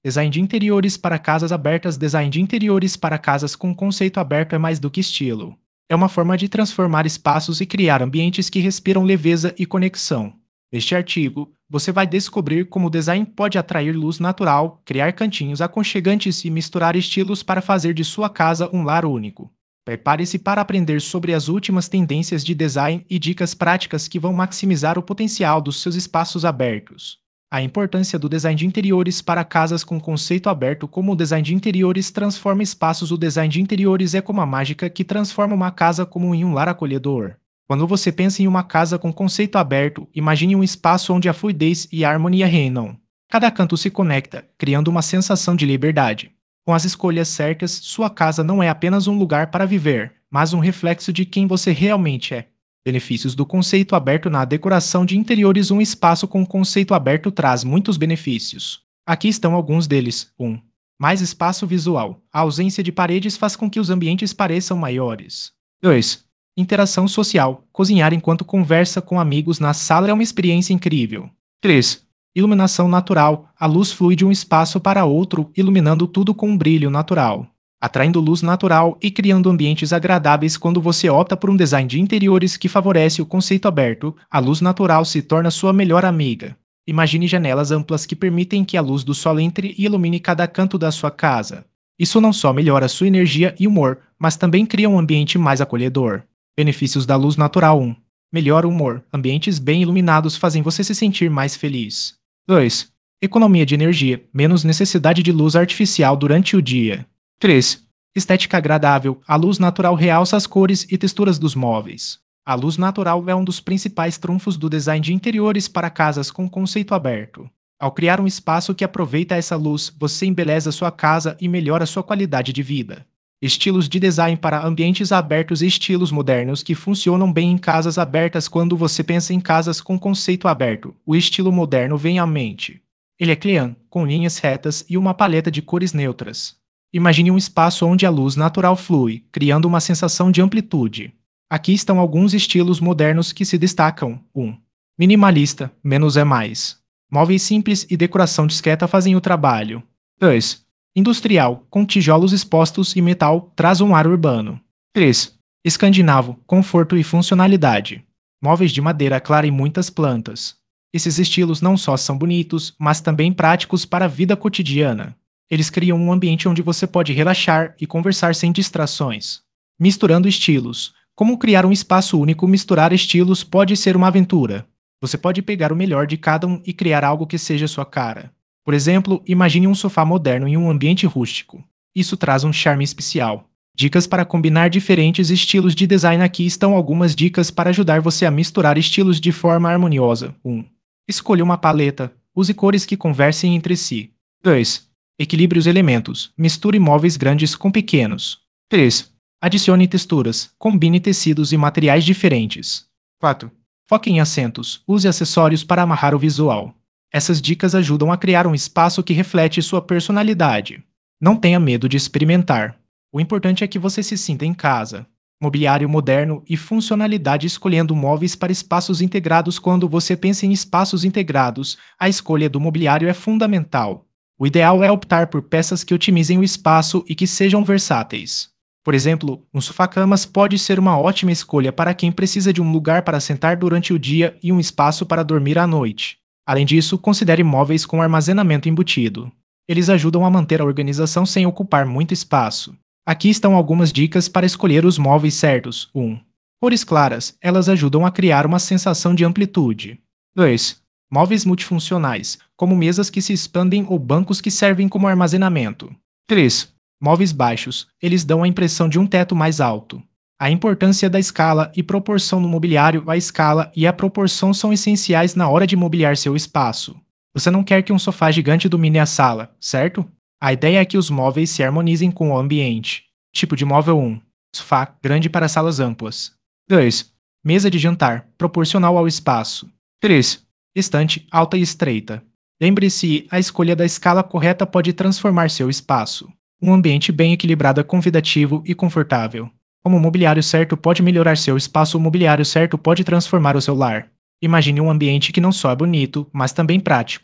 Design de interiores para casas abertas. Design de interiores para casas com conceito aberto é mais do que estilo. É uma forma de transformar espaços e criar ambientes que respiram leveza e conexão. Neste artigo, você vai descobrir como o design pode atrair luz natural, criar cantinhos aconchegantes e misturar estilos para fazer de sua casa um lar único. Prepare-se para aprender sobre as últimas tendências de design e dicas práticas que vão maximizar o potencial dos seus espaços abertos. A importância do design de interiores para casas com conceito aberto. Como o design de interiores transforma espaços. O design de interiores é como a mágica que transforma uma casa como em um lar acolhedor. Quando você pensa em uma casa com conceito aberto, imagine um espaço onde a fluidez e a harmonia reinam. Cada canto se conecta, criando uma sensação de liberdade. Com as escolhas certas, sua casa não é apenas um lugar para viver, mas um reflexo de quem você realmente é. Benefícios do conceito aberto na decoração de interiores. Um espaço com conceito aberto traz muitos benefícios. Aqui estão alguns deles. 1. Mais espaço visual. A ausência de paredes faz com que os ambientes pareçam maiores. 2. Interação social. Cozinhar enquanto conversa com amigos na sala é uma experiência incrível. 3. Iluminação natural. A luz flui de um espaço para outro, iluminando tudo com um brilho natural, atraindo luz natural e criando ambientes agradáveis. Quando você opta por um design de interiores que favorece o conceito aberto, a luz natural se torna sua melhor amiga. Imagine janelas amplas que permitem que a luz do sol entre e ilumine cada canto da sua casa. Isso não só melhora sua energia e humor, mas também cria um ambiente mais acolhedor. Benefícios da luz natural. 1. Melhora o humor. Ambientes bem iluminados fazem você se sentir mais feliz. 2. Economia de energia. Menos necessidade de luz artificial durante o dia. 3. Estética agradável. A luz natural realça as cores e texturas dos móveis. A luz natural é um dos principais trunfos do design de interiores para casas com conceito aberto. Ao criar um espaço que aproveita essa luz, você embeleza sua casa e melhora sua qualidade de vida. Estilos de design para ambientes abertos. Estilos modernos que funcionam bem em casas abertas. Quando você pensa em casas com conceito aberto, o estilo moderno vem à mente. Ele é clean, com linhas retas e uma paleta de cores neutras. Imagine um espaço onde a luz natural flui, criando uma sensação de amplitude. Aqui estão alguns estilos modernos que se destacam. 1. Minimalista, menos é mais. Móveis simples e decoração discreta fazem o trabalho. 2. Industrial, com tijolos expostos e metal, traz um ar urbano. 3. Escandinavo, conforto e funcionalidade. Móveis de madeira clara e muitas plantas. Esses estilos não só são bonitos, mas também práticos para a vida cotidiana. Eles criam um ambiente onde você pode relaxar e conversar sem distrações. Misturando estilos. Como criar um espaço único? Misturar estilos pode ser uma aventura. Você pode pegar o melhor de cada um e criar algo que seja sua cara. Por exemplo, imagine um sofá moderno em um ambiente rústico. Isso traz um charme especial. Dicas para combinar diferentes estilos de design. Aqui estão algumas dicas para ajudar você a misturar estilos de forma harmoniosa. 1. Escolha uma paleta. Use cores que conversem entre si. 2. Equilibre os elementos. Misture móveis grandes com pequenos. 3. Adicione texturas. Combine tecidos e materiais diferentes. 4. Foque em acentos. Use acessórios para amarrar o visual. Essas dicas ajudam a criar um espaço que reflete sua personalidade. Não tenha medo de experimentar. O importante é que você se sinta em casa. Mobiliário moderno e funcionalidade. Escolhendo móveis para espaços integrados. Quando você pensa em espaços integrados, a escolha do mobiliário é fundamental. O ideal é optar por peças que otimizem o espaço e que sejam versáteis. Por exemplo, um sofá-camas pode ser uma ótima escolha para quem precisa de um lugar para sentar durante o dia e um espaço para dormir à noite. Além disso, considere móveis com armazenamento embutido. Eles ajudam a manter a organização sem ocupar muito espaço. Aqui estão algumas dicas para escolher os móveis certos. 1. Cores claras. Elas ajudam a criar uma sensação de amplitude. 2. Móveis multifuncionais, como mesas que se expandem ou bancos que servem como armazenamento. 3. Móveis baixos. Eles dão a impressão de um teto mais alto. A importância da escala e proporção no mobiliário. A escala e a proporção são essenciais na hora de mobiliar seu espaço. Você não quer que um sofá gigante domine a sala, certo? A ideia é que os móveis se harmonizem com o ambiente. Tipo de móvel. 1. Sofá, grande para salas amplas. 2. Mesa de jantar, proporcional ao espaço. 3. Estante, alta e estreita. Lembre-se, a escolha da escala correta pode transformar seu espaço. Um ambiente bem equilibrado é convidativo e confortável. Como o mobiliário certo pode melhorar seu espaço, o mobiliário certo pode transformar o seu lar. Imagine um ambiente que não só é bonito, mas também prático.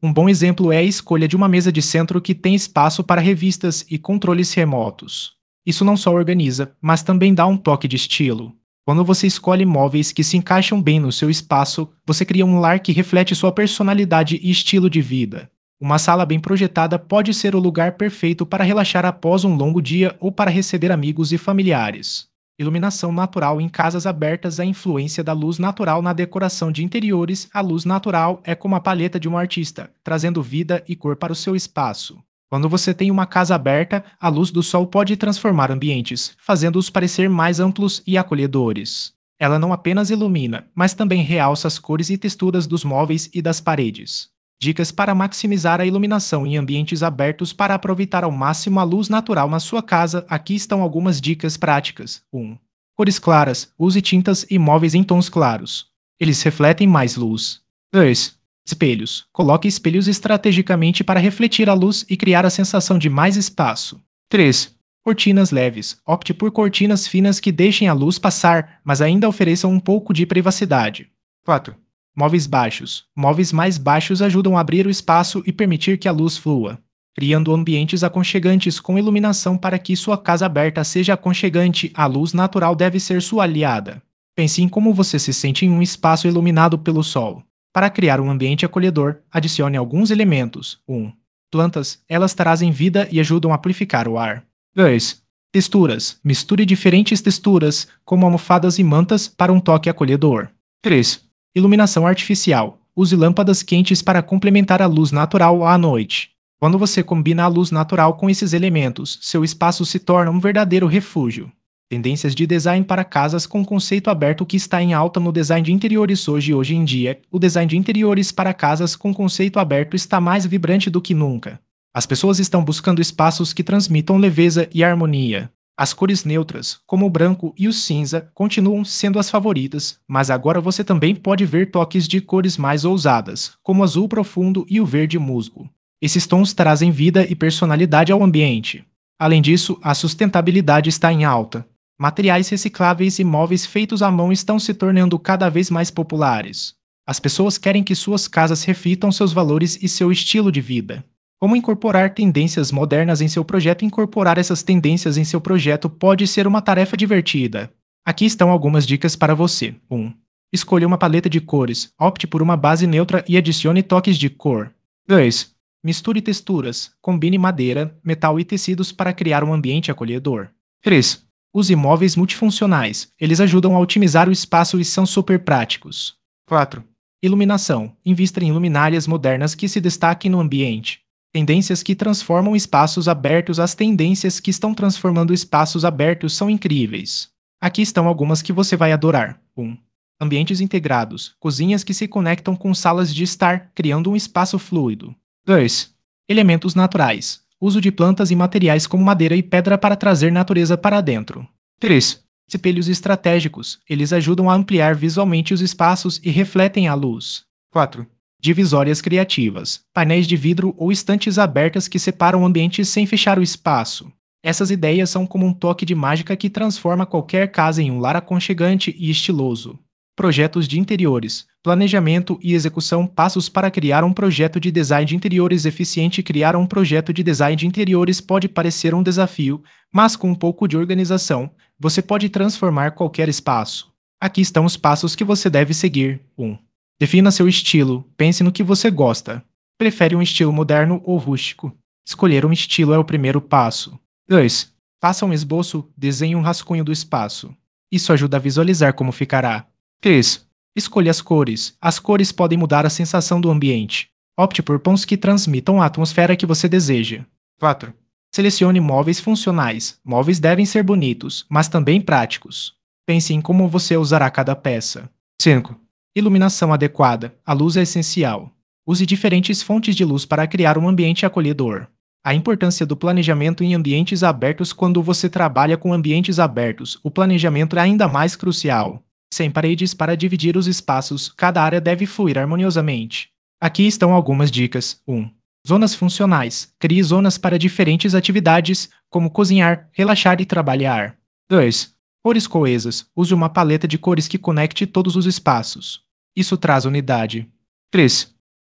Um bom exemplo é a escolha de uma mesa de centro que tem espaço para revistas e controles remotos. Isso não só organiza, mas também dá um toque de estilo. Quando você escolhe móveis que se encaixam bem no seu espaço, você cria um lar que reflete sua personalidade e estilo de vida. Uma sala bem projetada pode ser o lugar perfeito para relaxar após um longo dia ou para receber amigos e familiares. Iluminação natural em casas abertas. A influência da luz natural na decoração de interiores. A luz natural é como a paleta de um artista, trazendo vida e cor para o seu espaço. Quando você tem uma casa aberta, a luz do sol pode transformar ambientes, fazendo-os parecer mais amplos e acolhedores. Ela não apenas ilumina, mas também realça as cores e texturas dos móveis e das paredes. Dicas para maximizar a iluminação em ambientes abertos. Para aproveitar ao máximo a luz natural na sua casa, aqui estão algumas dicas práticas. 1. Cores claras. Use tintas e móveis em tons claros. Eles refletem mais luz. 2. Espelhos. Coloque espelhos estrategicamente para refletir a luz e criar a sensação de mais espaço. 3. Cortinas leves. Opte por cortinas finas que deixem a luz passar, mas ainda ofereçam um pouco de privacidade. 4. Móveis baixos. Móveis mais baixos ajudam a abrir o espaço e permitir que a luz flua, criando ambientes aconchegantes com iluminação. Para que sua casa aberta seja aconchegante, a luz natural deve ser sua aliada. Pense em como você se sente em um espaço iluminado pelo sol. Para criar um ambiente acolhedor, adicione alguns elementos. 1. Plantas. Elas trazem vida e ajudam a purificar o ar. 2. Texturas. Misture diferentes texturas, como almofadas e mantas, para um toque acolhedor. 3. Iluminação artificial. Use lâmpadas quentes para complementar a luz natural à noite. Quando você combina a luz natural com esses elementos, seu espaço se torna um verdadeiro refúgio. Tendências de design para casas com conceito aberto. Que está em alta no design de interiores hoje em dia, o design de interiores para casas com conceito aberto está mais vibrante do que nunca. As pessoas estão buscando espaços que transmitam leveza e harmonia. As cores neutras, como o branco e o cinza, continuam sendo as favoritas, mas agora você também pode ver toques de cores mais ousadas, como o azul profundo e o verde musgo. Esses tons trazem vida e personalidade ao ambiente. Além disso, a sustentabilidade está em alta. Materiais recicláveis e móveis feitos à mão estão se tornando cada vez mais populares. As pessoas querem que suas casas reflitam seus valores e seu estilo de vida. Como incorporar tendências modernas em seu projeto? Incorporar essas tendências em seu projeto pode ser uma tarefa divertida. Aqui estão algumas dicas para você. 1. Escolha uma paleta de cores. Opte por uma base neutra e adicione toques de cor. 2. Misture texturas. Combine madeira, metal e tecidos para criar um ambiente acolhedor. 3. Use móveis multifuncionais. Eles ajudam a otimizar o espaço e são super práticos. 4. Iluminação. Invista em luminárias modernas que se destaquem no ambiente. Tendências que transformam espaços abertos. As tendências que estão transformando espaços abertos são incríveis. Aqui estão algumas que você vai adorar. 1. Ambientes integrados. Cozinhas que se conectam com salas de estar, criando um espaço fluido. 2. Elementos naturais. Uso de plantas e materiais como madeira e pedra para trazer natureza para dentro. 3. Espelhos estratégicos. Eles ajudam a ampliar visualmente os espaços e refletem a luz. 4. Divisórias criativas. Painéis de vidro ou estantes abertas que separam ambientes sem fechar o espaço. Essas ideias são como um toque de mágica que transforma qualquer casa em um lar aconchegante e estiloso. Projetos de interiores. Planejamento e execução. Passos para criar um projeto de design de interiores eficiente. Criar um projeto de design de interiores pode parecer um desafio, mas com um pouco de organização, você pode transformar qualquer espaço. Aqui estão os passos que você deve seguir. 1. Defina seu estilo. Pense no que você gosta. Prefere um estilo moderno ou rústico? Escolher um estilo é o primeiro passo. 2. Faça um esboço. Desenhe um rascunho do espaço. Isso ajuda a visualizar como ficará. 3. Escolha as cores. As cores podem mudar a sensação do ambiente. Opte por tons que transmitam a atmosfera que você deseja. 4. Selecione móveis funcionais. Móveis devem ser bonitos, mas também práticos. Pense em como você usará cada peça. 5. Iluminação adequada. A luz é essencial. Use diferentes fontes de luz para criar um ambiente acolhedor. A importância do planejamento em ambientes abertos. Quando você trabalha com ambientes abertos, o planejamento é ainda mais crucial. Sem paredes para dividir os espaços, cada área deve fluir harmoniosamente. Aqui estão algumas dicas. 1. Zonas funcionais. Crie zonas para diferentes atividades, como cozinhar, relaxar e trabalhar. 2. Cores coesas. Use uma paleta de cores que conecte todos os espaços. Isso traz unidade. 3.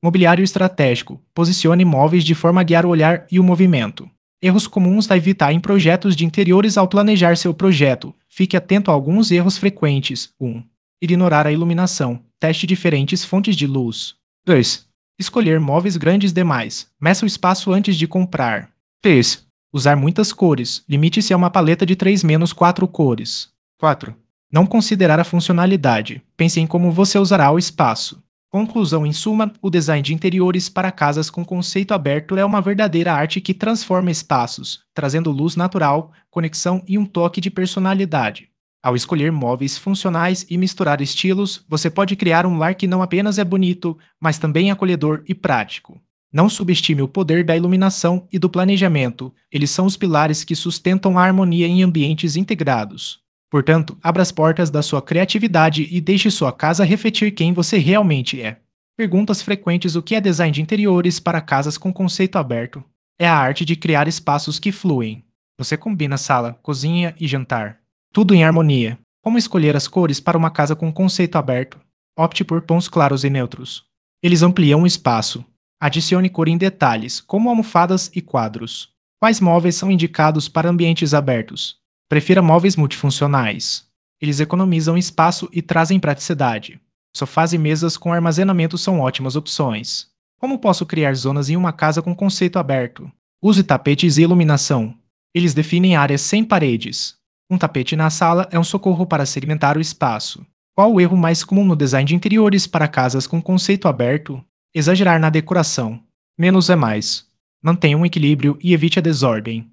Mobiliário estratégico. Posicione móveis de forma a guiar o olhar e o movimento. Erros comuns a evitar em projetos de interiores ao planejar seu projeto. Fique atento a alguns erros frequentes. 1. Ignorar a iluminação. Teste diferentes fontes de luz. 2. Escolher móveis grandes demais. Meça o espaço antes de comprar. 3. Usar muitas cores. Limite-se a uma paleta de 3 menos 4 cores. 4. Não considerar a funcionalidade. Pense em como você usará o espaço. Conclusão: em suma, o design de interiores para casas com conceito aberto é uma verdadeira arte que transforma espaços, trazendo luz natural, conexão e um toque de personalidade. Ao escolher móveis funcionais e misturar estilos, você pode criar um lar que não apenas é bonito, mas também acolhedor e prático. Não subestime o poder da iluminação e do planejamento, eles são os pilares que sustentam a harmonia em ambientes integrados. Portanto, abra as portas da sua criatividade e deixe sua casa refletir quem você realmente é. Perguntas frequentes: o que é design de interiores para casas com conceito aberto? É a arte de criar espaços que fluem. Você combina sala, cozinha e jantar. Tudo em harmonia. Como escolher as cores para uma casa com conceito aberto? Opte por tons claros e neutros. Eles ampliam o espaço. Adicione cor em detalhes, como almofadas e quadros. Quais móveis são indicados para ambientes abertos? Prefira móveis multifuncionais. Eles economizam espaço e trazem praticidade. Sofás e mesas com armazenamento são ótimas opções. Como posso criar zonas em uma casa com conceito aberto? Use tapetes e iluminação. Eles definem áreas sem paredes. Um tapete na sala é um socorro para segmentar o espaço. Qual o erro mais comum no design de interiores para casas com conceito aberto? Exagerar na decoração. Menos é mais. Mantenha um equilíbrio e evite a desordem.